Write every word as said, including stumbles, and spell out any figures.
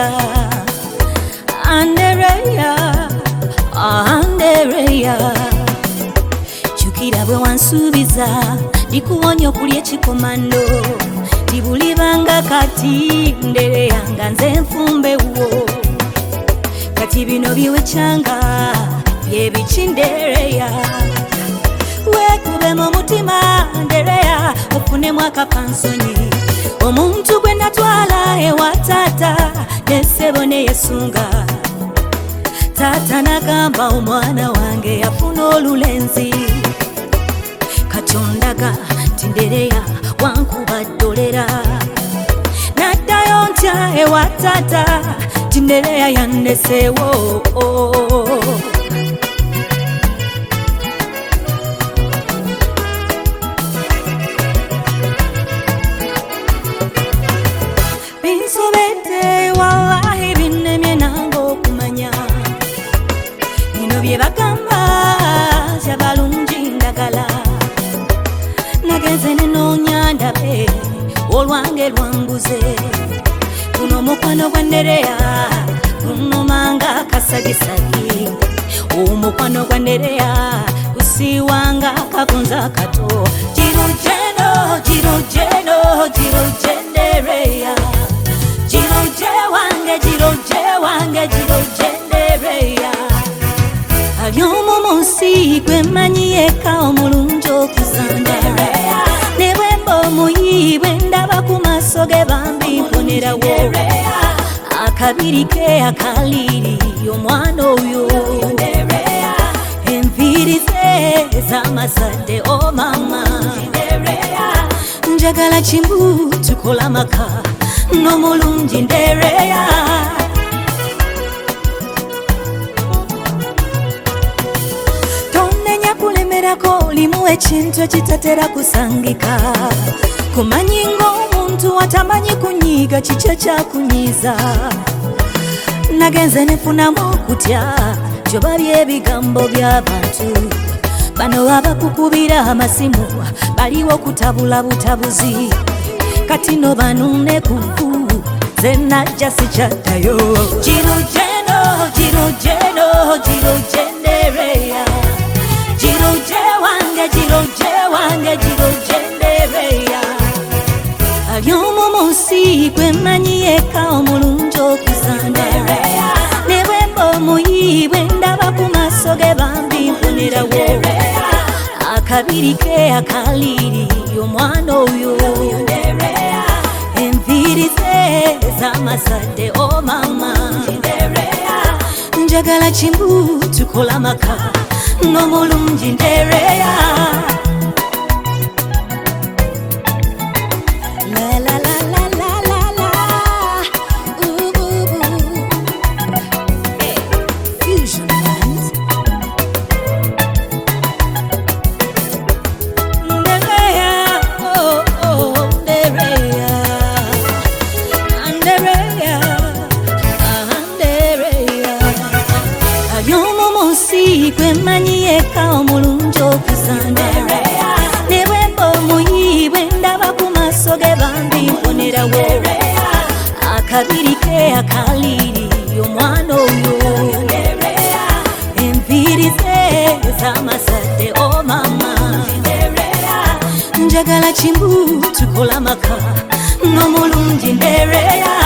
Andereya, Andereya, Andereya. Chukira bwe wansubiza ndikuwonya okulya ekikomando tibulibanga kati Andereya nga nze nfumbe wo kati bino biwechanga byebiki Andereya wekube mu mutima Andereya ofunemu akapansonyi omuntu gwe natwala ewa taata nesebo neyesunga taata nagamba omwana wange yafuna olulenzi katondaga ti Andereya wankuba ddolera naddayo ntya ewa taata ti Andereya yanneseewo binsobedde wallahi binnemye nange okumanya bino bye bagamba tya balungi ndagala nagenze nenoonya ndabe olwange lwanguze guno omukwano gwa Andereya gunnumanga akasagisagi omukwano gwa Andereya gusiiwanga akagunza kato girujeno girujeno giruje Andereya giruje wange giruje wange giruje Andereya alyomu munsi gwe mmanyi yekka omulungi okuzanda ne bwe mba omuyi bwe ndaba ku maaso ge bambi mponerawo akabiri ke akaliri omwana oyo enviiri ze ez'amazadde o mama njagala kimbu tukola maka n'omulungi Andereya tonenya kulemerako limu ekintu ekitatera kusangika kumanyi ng'omuntu atamanyi kunyiiga kiki ekyakunyiiza nagenze nefunamu okutya gyoba by'ebigambo by'abantu bano abakukubira amasimu baliwo kutabula butabuzi kati no banune kuku ze najja sikyaddayo girujeno girujeno giruje Andereya giruje wange giruje wange giruje Andereya alyomu munsi gwe mmanyi yekka omulungi okuzanda ne bwe mba omuyi bwe ndaba ku maaso ge bambi mponerawo akabiri ke akaliri omwana oyo enviiri ze ez'amazadde o mama njagala kimbu tukola maka n'omulungi Andereya la la la la la la la ooh ooh hey fusion band Andereya oh oh Andereya Andereya Andereya alyomu munsi gwe mmanyi yekka omulungi okuzanda ne bwe mba omuyi bwe ndaba ku maaso ge bambi mponerawo akabiri ke akaliri omwana oyo enviiri ze ez'amazadde o mama njagala kimbu tukola maka n'omulungi Andereya